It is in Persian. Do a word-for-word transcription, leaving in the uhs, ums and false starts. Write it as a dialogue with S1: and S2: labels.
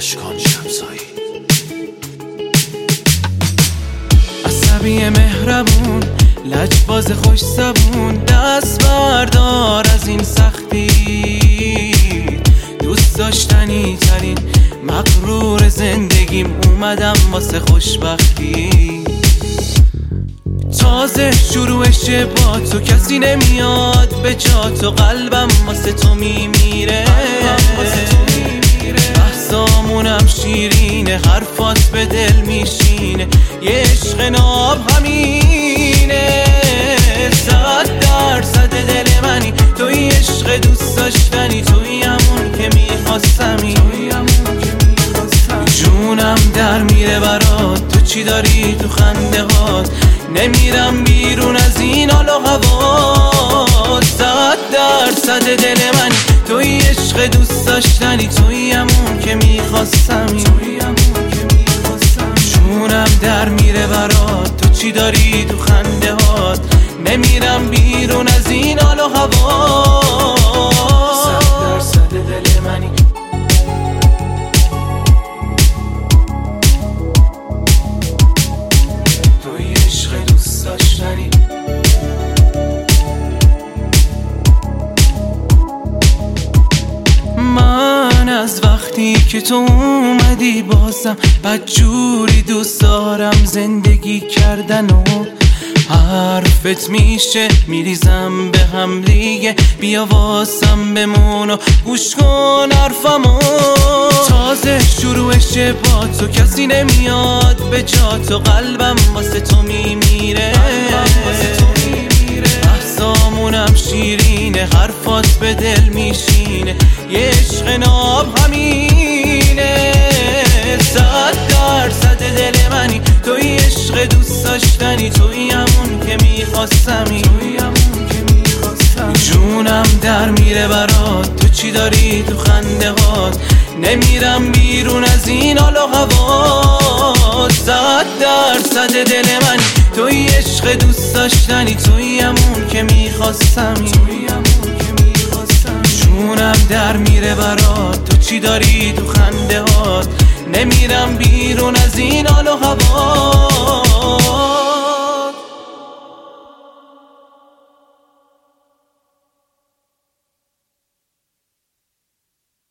S1: اشکان شمسایی.
S2: عصبی مهربون، لجباز خوش زبون، دست بردار از این سختی. دوست داشتنی ترین مغرور زندگیم، اومدم واسه خوشبختی. تازه شروعشه با تو، کسی نمیاد به جا تو، قلبم واسه تو میمیره. بحثامونم شیرینه، حرفات به دل میشینه، یه عشق ناب همینه. صد درصد دل منی، توی عشق دوست داشتنی، توی همون که میخواستمی. جونم در میره برات، تو چی داری تو خنده هات، نمیرم بیرون از این حال و هوا. صد درصد دل منی، توی عشق دوست داشتنی، توی همون که میخواستمی. جونم در میره برات، تو چی داری تو خنده هات، نمیرم بیرون از این حال و هوا. صد درصد دل منی. من از وقتی که تو اومدی بازم بدجوری دوست دارم زندگی کردن و حرفت میشه میریزم به هم دیگه. بیا واسم بمون و گوش کن حرفمو. تازه شروعشه با تو، کسی نمیاد به جا تو، قلبم واسه تو میمیره. بحثامونم شیرینه، حرفات به دل میشینه، یه عشق ناب همینه. صد درصد دل منی، توی عشق دوست داشتنی، توی همون که میخواستمی. جونم در میره برات، تو چی داری تو خنده هات، نمیرم بیرون از این حال و هوا. صد درصد دل منی، توی عشق دوست داشتنی، توی همون که میخواستمی. جونم در میره برات، تو چی داری تو خنده هات، نمیرم بیرون از این حال و هوا.